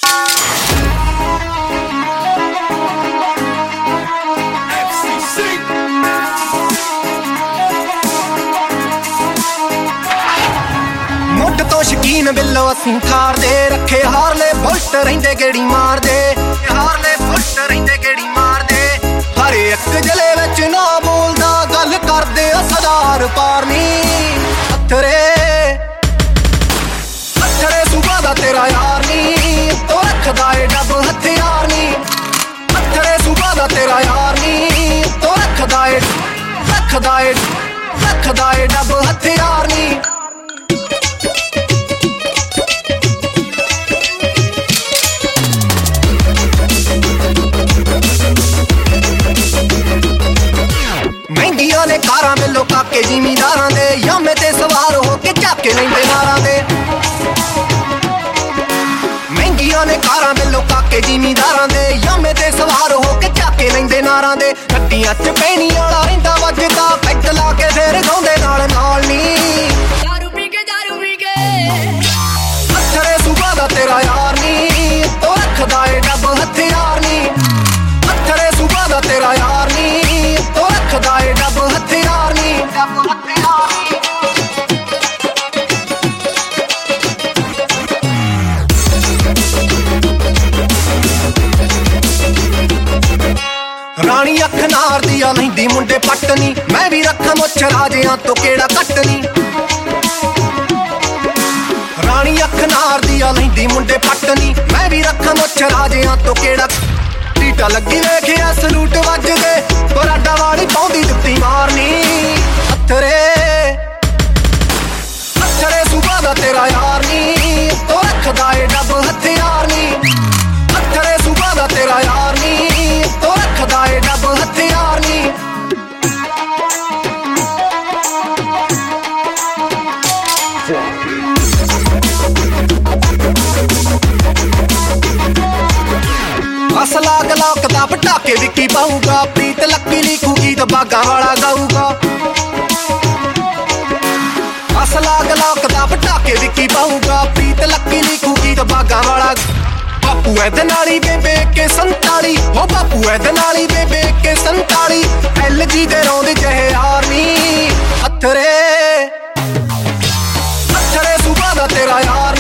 ਮੁੱਢ ਤੋਂ ਸ਼ਕੀਨ ਬਿੱਲੋ ਅਸੀਂ ਥਾਰ ਦੇ ਰੱਖੇ ਹਾਰਲੇ ਬੁਲਟ ਰਹਿੰਦੇ ਗੇੜੀ ਮਾਰਦੇ ਹਾਰਲੇ ਬੁਲਟ ਰਹਿੰਦੇ ਗੇੜੀ ਮਾਰਦੇ ਹਰ ਇੱਕ ਜਲੇ ਵਿੱਚ ਨਾ ਬੋਲਦਾ ਗੱਲ ਕਰਦੇ ਆ ਸਰਦਾਰ ਪਾਰਨੀ ਹੱਥਰੇ ਸੂਬਾ ਦਾ ਤੇਰਾ ਯਾਰ ਨੀ ਤੋ ਰੱਖਦਾ ਏ ਡੱਬ ਹਥਿਆਰ ਨੀ ਹੱਥਰੇ ਸੂਬਾ ਦਾ ਤੇਰਾ ਯਾਰ ਨੀ ਤੋ ਰੱਖਦਾ ਏ ਡੱਬ ਹਥਿਆਰ ਨੀ ਮਹਿੰਗੀਆਂ ਨੇ ਕਾਰਾਂ ਮਿਲੋ ਕਾਕੇ ਜ਼ਿਮੀਂਦਾਰਾਂ ਦੇ ਯਾਮੇ ਤੇ ਸਵਾਰ ਹੋ ਕੇ ਝਾਕੇ ਲੈਂਦੇ ਨਾਰਾਂ ਦੇ ਮਹਿੰਗੀਆਂ ਨੇ ਕਾਰਾਂ ਮਿਲੋ ਕਾਕੇ ਜ਼ਿਮੀਂਦਾਰਾਂ ਦੇ ਯਾਮੇ ਤੇ ਸਵਾਰ ਹੋ ਕੇ ਝਾਕੇ ਲੈਂਦੇ ਨਾਰਾਂ ਦੇ ਗੱਡੀਆਂ 'ਚ ਪੈਣੀ ਵਾਲਾ ਰਹਿੰਦਾ ਵੱਜਦਾ ਪੈਗ ਲਾ ਕੇ ਫੇਰ ਗਾਉਂਦੇ ਨਾਲ ਨਾਲ ਨੀ ਦਾਰੂ ਪੀ ਕੇ ਹੱਥਰੇ ਸੂਬਾ ਦਾ ਤੇਰਾ ਯਾਰ ਨੀ ਤੋ ਰੱਖਦਾ ਏ ਡੱਬ ਹਥਿਆਰ ਨੀ ਹੱਥਰੇ ਸੂਬਾ ਦਾ ਤੇਰਾ ਯਾਰ ਨੀ ਤੋ ਰੱਖਦਾ ਏ ਡੱਬ ਹਥਿਆਰ ਨੀ ਰਾਣੀ ਅੱਖ ਨਾਰਦੀ ਆ ਲੈਂਦੀ ਮੁੰਡੇ ਪੱਟਨੀ ਮੈਂ ਵੀ ਰੱਖਾਂ ਮੁੱਛ ਰਾਜਿਆਂ ਤੋਂ ਕਿਹੜਾ ਕੱਟਨੀ ਰਾਣੀ ਅੱਖ ਨਾਰਦੀ ਆ ਲੈਂਦੀ ਮੁੰਡੇ ਪੱਟਨੀ ਮੈਂ ਵੀ ਰੱਖਾਂ ਮੁੱਛ ਰਾਜਿਆਂ ਤੋਂ ਕਿਹੜਾ ਟੀਟਾ ਲੱਗੀ ਵੇਖਿਆ ਸਲੂਟ ਵੱਜਦੇ ਬਰਾਡਾ ਵਾਲੀ ਪਾਉਂਦੀ ਜੁੱਤੀ ਮਾਰਨੀ ਹੱਥਰੇ ਸੂਬਾ ਦਾ ਤੇਰਾ ਯਾਰ ਨੀ ਤੋ ਰੱਖਦਾ ਏ ਡੱਬ ਹਥਿਆਰ ਨੀ ਹੱਥਰੇ ਸੂਬਾ ਦਾ ਤੇਰਾ ਯਾਰ ਨੀ ਤੋ ਰੱਖਦਾ ਏ ਡੱਬ ਹਥਿਆਰ ਨੀ ਅਸਲਾ ਗਲੋਕ ਦਾ ਪਟਾਕੇ ਵਿੱਕੀ ਪਾਊਗਾ ਪ੍ਰੀਤ ਲੱਕੀ ਲਿਖੂਗੀ ਤਾਂ ਬਾਗਾ ਵਾਲਾ ਗਾਊਗਾ ਅਸਲਾ ਗਲੋਕ ਦਾ ਪਟਾਕੇ ਵਿੱਕੀ ਪਾਊਗਾ ਪ੍ਰੀਤ ਲੱਕੀ ਲਿਖੂਗੀ ਤਾਂ ਬਾਗਾ ਵਾਲਾ ਬਾਪੂ ਇਹਦੇ ਨਾਲ ਹੀ ਬੇਬੇ ਕੇ 47 ਹੋ ਬਾਪੂ ਇਹਦੇ ਨਾਲ ਹੀ ਬੇਬੇ ਕੇ 47 LG ਦੇ ਰੌਂਦ ਜਿਹੇ ਯਾਰ ਨੀ ਹੱਥਰੇ ਸੂਬਾ ਦਾ ਤੇਰਾ ਯਾਰ